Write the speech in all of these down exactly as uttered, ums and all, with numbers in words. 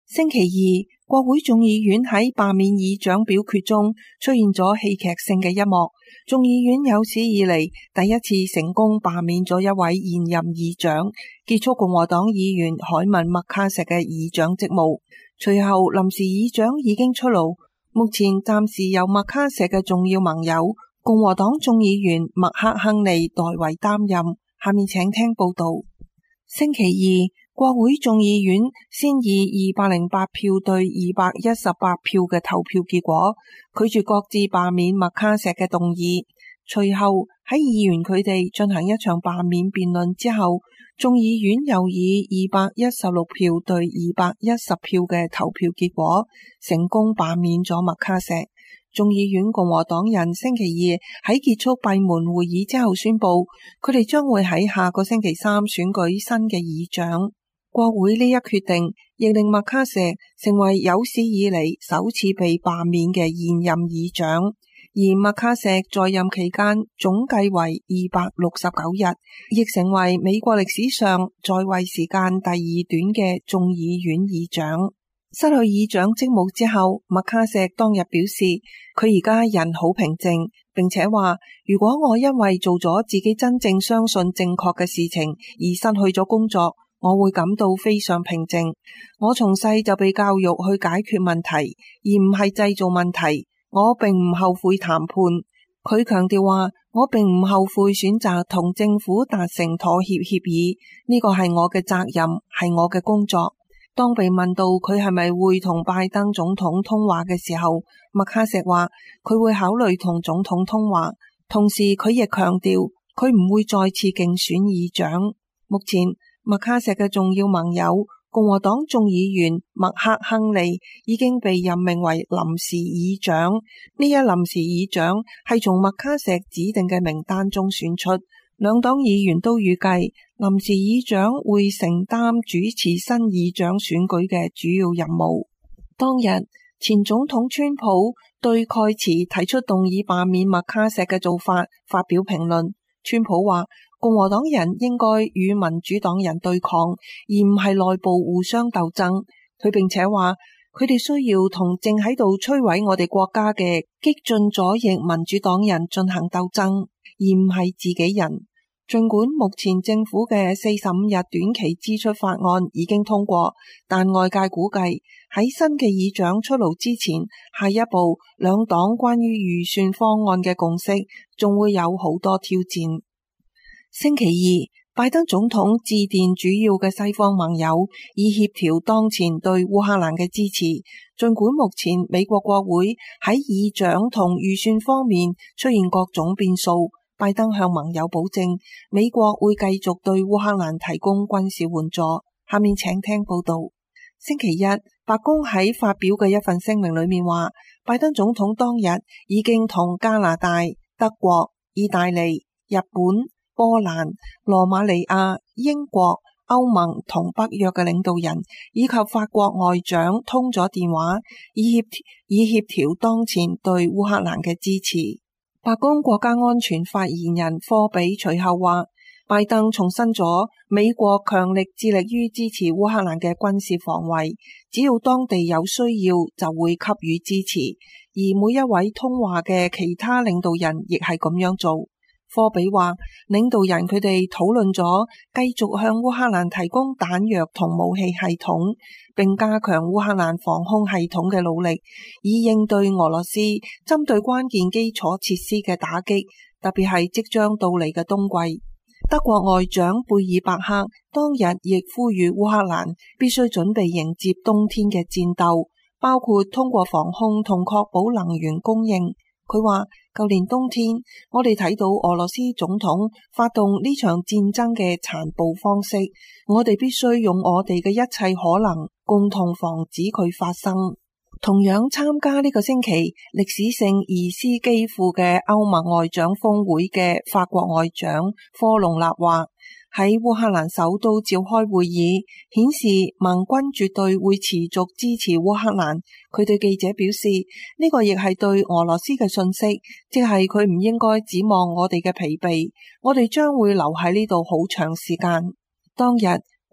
星期二，國會眾議院喺罷免議長表決中出現咗戲劇性嘅一幕。眾議院有史以嚟第一次成功罷免咗一位現任議長，結束共和黨議員凱文麥卡錫嘅議長職務。隨後臨時議長已經出爐，目前暫時由麥卡錫嘅重要盟友共和黨眾議員麥克亨利代為擔任。下面請聽報道。星期二，國會眾議院先以二百零八票對二百一十八票嘅投票結果，拒絕擱置罷免麥卡錫嘅動議。隨後喺議員佢哋進行一場罷免辯論之後，眾議院又以二百一十六票對二百一十票嘅投票結果，成功罷免咗麥卡錫。眾議院共和黨人星期二喺結束閉門會議之後宣布，佢哋將會喺下個星期三選舉新嘅議長。國會呢一決定亦令麥卡錫成為有史以嚟首次被罷免嘅現任議長，而麥卡錫在任期間總計為二百六十九日，亦成為美國歷史上在位時間第二短嘅眾議院議長。失去議長職務之後，麥卡錫當日表示，佢而家人好平靜，並且話，如果我因為做咗自己真正相信正確嘅事情而失去咗工作，我會感到非常平靜。我從細就被教育去解決問題，而唔係製造問題。我並唔後悔談判。佢強調話，我並唔後悔選擇同政府達成妥協協議，呢個係我嘅責任，係我嘅工作。當被問到佢係咪會同拜登總統通話嘅時候，麥卡錫話佢會考慮同總統通話，同時佢亦強調佢唔會再次競選議長。目前麥卡錫嘅重要盟友共和黨眾議員麥克亨利已經被任命為臨時議長，呢一臨時議長係從麥卡錫指定嘅名單中選出。兩黨議員都預計臨時議長會承擔主持新議長選舉嘅主要任務。當日，前總統川普對蓋茨提出動議罷免麥卡錫嘅做法發表評論。川普話，共和黨人應該與民主黨人對抗，而唔係內部互相鬥爭。佢並且話，佢哋需要同正喺度摧毀我哋國家嘅激進左翼民主黨人進行鬥爭，而唔係自己人。儘管目前政府嘅四十五日短期支出法案已經通過，但外界估計喺新嘅議長出爐之前，下一步兩黨關於預算方案嘅共識仲會有好多挑戰。星期二，拜登總統致電主要嘅西方盟友，以協調當前對烏克蘭嘅支持。儘管目前美國國會喺議長同預算方面出現各種變數，拜登向盟友保證，美國會繼續對烏克蘭提供軍事援助。下面請聽報道。星期一，白宮喺發表嘅一份聲明裏面話，拜登總統當日已經同加拿大、德國、意大利、日本、波蘭、羅馬尼亞、英國、歐盟同北約嘅領導人以及法國外長通咗電話，以協以協調當前對烏克蘭嘅支持。白宮國家安全發言人科比隨後話，拜登重申咗美國強力致力於支持烏克蘭嘅軍事防衛，只要當地有需要就會給予支持，而每一位通話嘅其他領導人亦係咁樣做。科比話，領導人佢哋討論咗繼續向烏克蘭提供彈藥同武器系統，並加強烏克蘭防空系統嘅努力，以應對俄羅斯針對關鍵基礎設施嘅打擊，特別係即將到嚟嘅冬季。德國外長貝爾伯克當日亦呼籲烏克蘭必須準備迎接冬天嘅戰鬥，包括通過防空同確保能源供應。佢話，舊年冬天我哋睇到俄羅斯總統發動呢場戰爭嘅殘暴方式，我哋必須用我哋嘅一切可能共同防止佢發生。同樣參加呢個星期歷史性二思基輔嘅歐盟外長峰會嘅法國外長科隆納話，喺烏克蘭首都召開會議，顯示盟軍絕對會持續支持烏克蘭。佢對記者表示，呢個亦係對俄羅斯嘅訊息，即係佢唔應該指望我哋嘅疲憊，我哋將會留喺呢度好長時間。當日，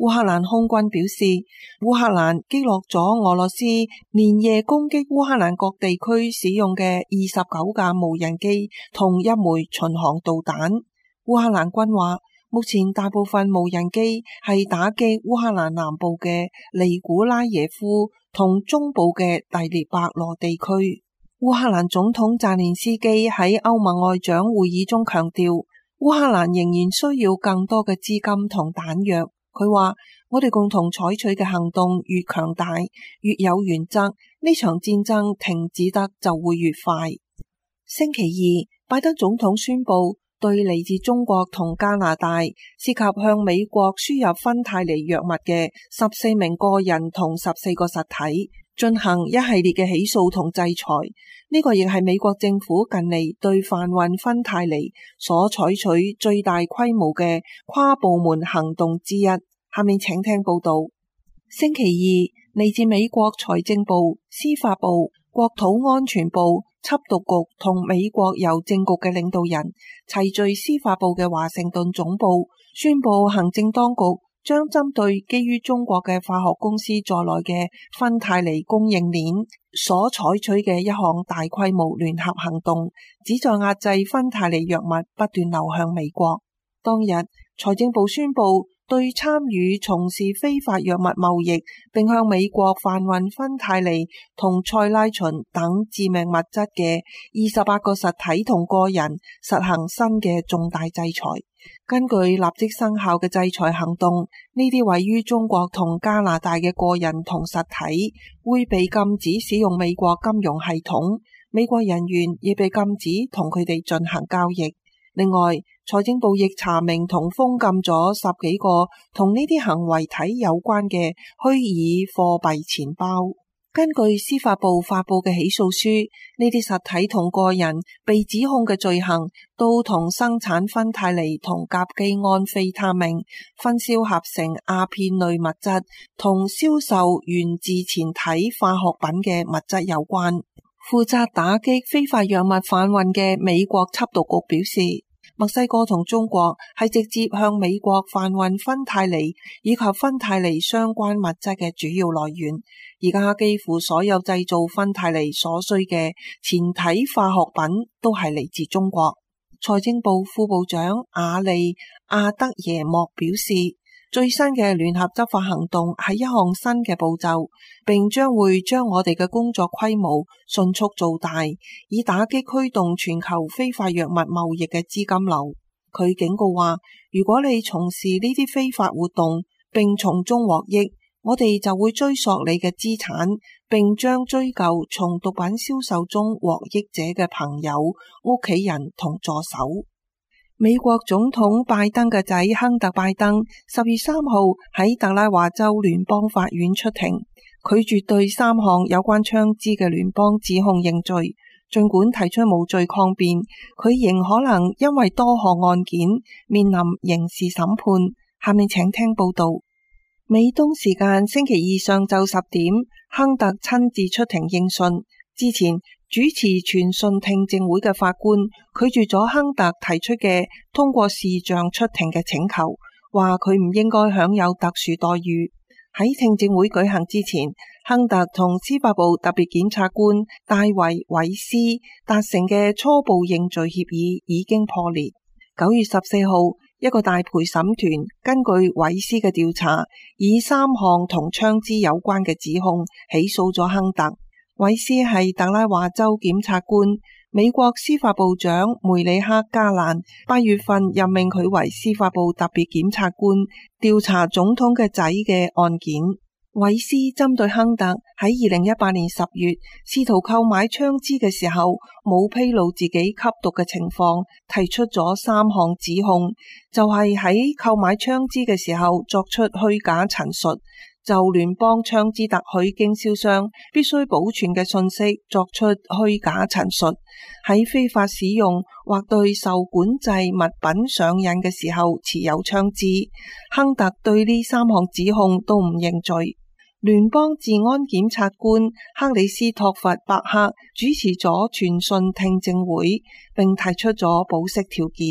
烏克蘭空軍表示，烏克蘭擊落咗俄羅斯連夜攻擊烏克蘭各地區使用嘅二十九架無人機同一枚巡航導彈。烏克蘭軍話，目前大部分無人機係打擊烏克蘭南部嘅尼古拉耶夫同中部嘅第聶伯羅地區。烏克蘭總統澤連斯基喺歐盟外長會議中強調，烏克蘭仍然需要更多嘅資金同彈藥。佢話，我哋共同採取嘅行動越強大，越有原則，呢場戰爭停止得就會越快。星期二，拜登總統宣布對嚟自中國同加拿大涉及向美國輸入芬太尼藥物嘅十四名個人同十四個實體進行一系列嘅起訴同制裁。呢個亦係美國政府近嚟對販運芬太尼所採取最大規模嘅跨部門行動之一。下面請聽報道。星期二，嚟自美國財政部、司法部、國土安全部、緝毒局同美國郵政局嘅領導人齊聚司法部嘅華盛頓總部，宣布行政當局將針對基於中國嘅化學公司在內嘅芬太尼供應鏈所採取嘅一項大規模聯合行動，旨在壓制芬太尼藥物不斷流向美國。當日，財政部宣布對參與從事非法藥物貿易並向美國販運芬太尼同塞拉醇等致命物質嘅二十八個實體同個人實行新嘅重大制裁。根據立即生效嘅制裁行動，呢啲位於中國同加拿大嘅個人同實體會被禁止使用美國金融系統，美國人員亦被禁止同佢哋進行交易。另外，財政部亦查明同封禁咗十幾個同呢啲行為體有關嘅虛擬貨幣錢包。根據司法部發佈嘅起訴書，呢啲實體同個人被指控嘅罪行都同生產芬太尼同甲基安非他命、分銷合成阿片類物質同銷售源自前體化學品嘅物質有關。負責打擊非法藥物販運嘅美國緝毒局表示，墨西哥同中國係直接向美國販運芬太尼以及芬太尼相關物質嘅主要來源。而家幾乎所有製造芬太尼所需嘅前體化學品都係嚟自中國。財政部副部長阿利阿德耶莫表示，最新嘅聯合執法行動係一項新嘅步驟，並將會將我哋嘅工作規模迅速做大，以打擊驅動全球非法藥物貿易嘅資金流。佢警告話，如果你從事呢啲非法活動並從中獲益，我哋就會追溯你嘅資產，並將追究從毒品銷售中獲益者嘅朋友、屋企人同助手。美國總統拜登嘅仔亨特拜登十月三號喺特拉華州聯邦法院出庭，拒絕對三項有關槍支嘅聯邦指控認罪。儘管提出無罪抗辯，佢仍可能因為多項案件面臨刑事審判。下面請聽報道。美東時間星期二上晝十點，亨特親自出庭應訊。之前主持傳訊聽證會嘅法官拒絕咗亨特提出嘅通過視像出庭嘅請求，話佢唔應該享有特殊待遇。喺聽證會舉行之前，亨特同司法部特別檢察官戴維韋斯達成嘅初步認罪協議已經破裂。九月十四號，一個大陪審團根據韋斯嘅調查，以三項同槍支有關嘅指控起訴咗亨特。韋斯係特拉華州檢察官，美國司法部長梅里克加蘭八月份任命佢為司法部特別檢察官，調查總統嘅仔嘅案件。韋斯針對亨特喺二零一八年十月試圖購買槍支嘅時候冇披露自己吸毒嘅情況，提出咗三項指控，就係喺購買槍支嘅時候作出虛假陳述，就聯邦槍支特許經銷商必須保存嘅信息作出虛假陳述，喺非法使用或對受管制物品上癮嘅時候持有槍支。亨特對呢三項指控都唔認罪。聯邦治安檢察官克里斯托弗伯克主持咗傳訊聽證會，並提出咗保釋條件，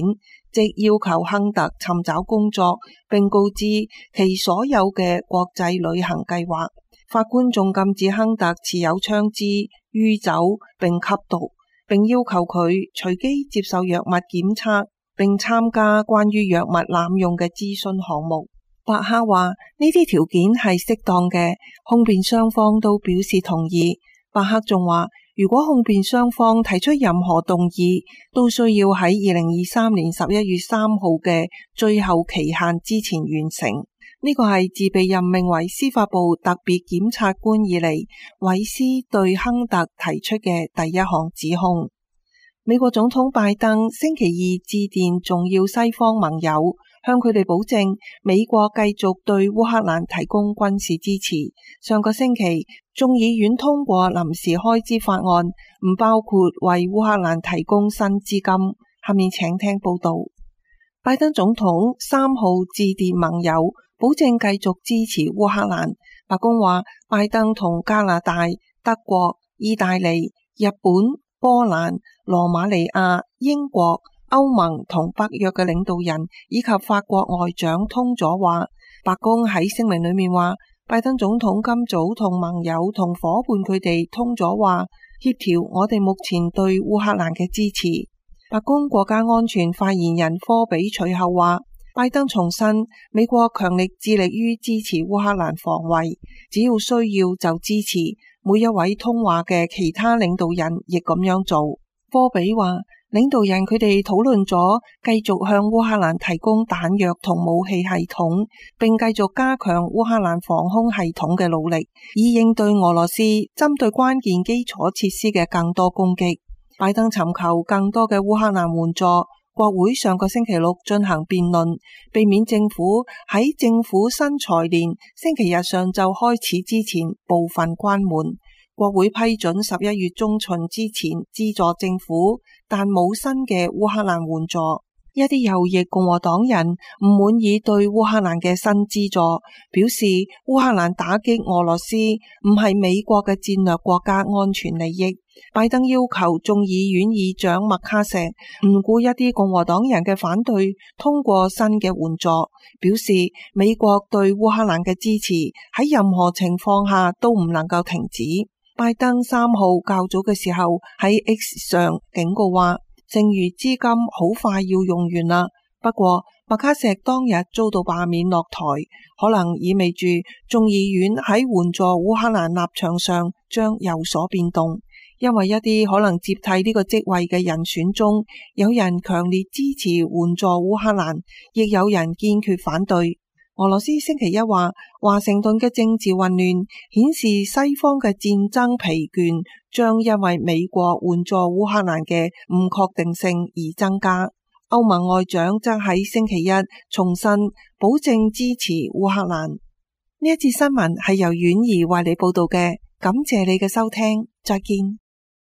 即要求亨特尋找工作，並告知其所有嘅國際旅行計劃。法官仲禁止亨特持有槍支、酗酒並吸毒，並要求佢隨機接受藥物檢測，並參加關於藥物濫用嘅諮詢項目。伯克話呢啲條件係適當嘅，控辯雙方都表示同意。伯克仲話，如果控辯雙方提出任何動議，都需要喺二零二三年十一月三號嘅最後期限之前完成。呢個係自被任命為司法部特別檢察官以嚟，韋斯對亨特提出嘅第一項指控。美國總統拜登星期二致電重要西方盟友，向佢哋保證美國繼續對烏克蘭提供軍事支持。上個星期眾議院通過臨時開支法案，唔包括為烏克蘭提供新資金。下面請聽報道。拜登總統三號致電盟友，保證繼續支持烏克蘭。白宮話，拜登同加拿大、德國、意大利、日本、波蘭、羅馬尼亞、英國、歐盟同北約嘅領導人以及法國外長通咗話。白宮喺聲明裏面話，拜登總統今早同盟友同伙伴佢哋通咗話，協調我哋目前對烏克蘭嘅支持。白宮國家安全發言人科比隨後話，拜登重申美國強力致力於支持烏克蘭防衛，只要需要就支持。每一位通話嘅其他領導人亦咁樣做。科比話，領導人佢哋討論咗繼續向烏克蘭提供彈藥同武器系統，並繼續加強烏克蘭防空系統嘅努力，以應對俄羅斯針對關鍵基礎設施嘅更多攻擊。拜登尋求更多嘅烏克蘭援助。國會上個星期六進行辯論，避免政府喺政府新財年星期日上晝開始之前部分關門。國會批准十一月中旬之前資助政府，但冇新嘅烏克蘭援助。一啲右翼共和黨人唔滿意對烏克蘭嘅新資助，表示烏克蘭打擊俄羅斯唔係美國嘅戰略國家安全利益。拜登要求眾議院議長麥卡錫唔顧一啲共和黨人嘅反對，通過新嘅援助，表示美國對烏克蘭嘅支持喺任何情況下都唔能夠停止。拜登三號較早嘅時候喺 X 上警告話，剩餘資金好快要用完啦。不過麥卡錫當日遭到罷免落台，可能意味住眾議院喺援助烏克蘭立場上將有所變動。因為一啲可能接替呢個職位嘅人選中，有人強烈支持援助烏克蘭，亦有人堅決反對。俄羅斯星期一話，華盛頓嘅政治混亂顯示西方嘅戰爭疲倦將因為美國援助烏克蘭嘅唔確定性而增加。歐盟外長則喺星期一重申保證支持烏克蘭。呢一節新聞係由婉兒為你報道嘅，感謝你嘅收聽，再見。